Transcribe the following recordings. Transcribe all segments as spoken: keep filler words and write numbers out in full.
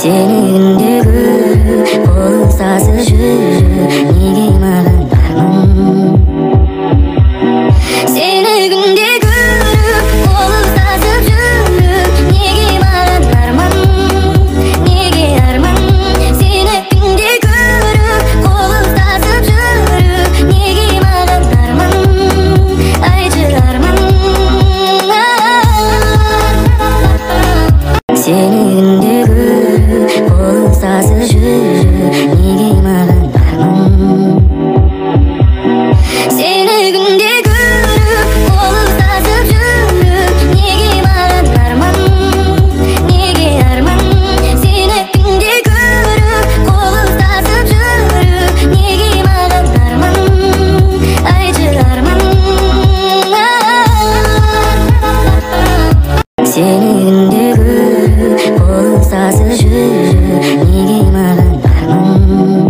Seni günde görüp olsası жүріп неге маған бармын. Seni günde görüp olsası жүріп неге маған арман, неге арман. Seni günde görüp olsası жүріп неге маған арман, айтшы арман. Seni günde görüp olsası жүріп неге маған бармын. Seni günde görüp olsası жүріп неге маған арман, неге арман. Seni günde görüp olsası жүріп неге маған арман, айтшы арман. Seni günde görüp olsası жүріп неге маған бармын.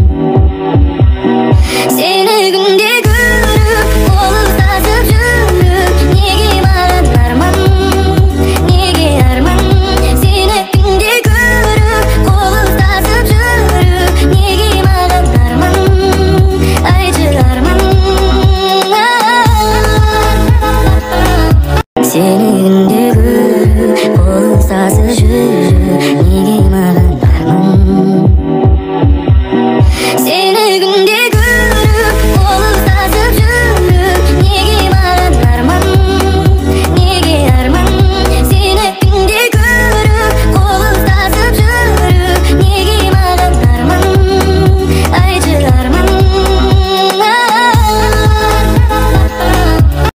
Seni günde görüp olsası жүріп неге маған арман, неге арман. Seni günde görüp olsası жүріп неге маған арман, айтшы арман. Seni günde görüp olsası жүріп неге маған бармын.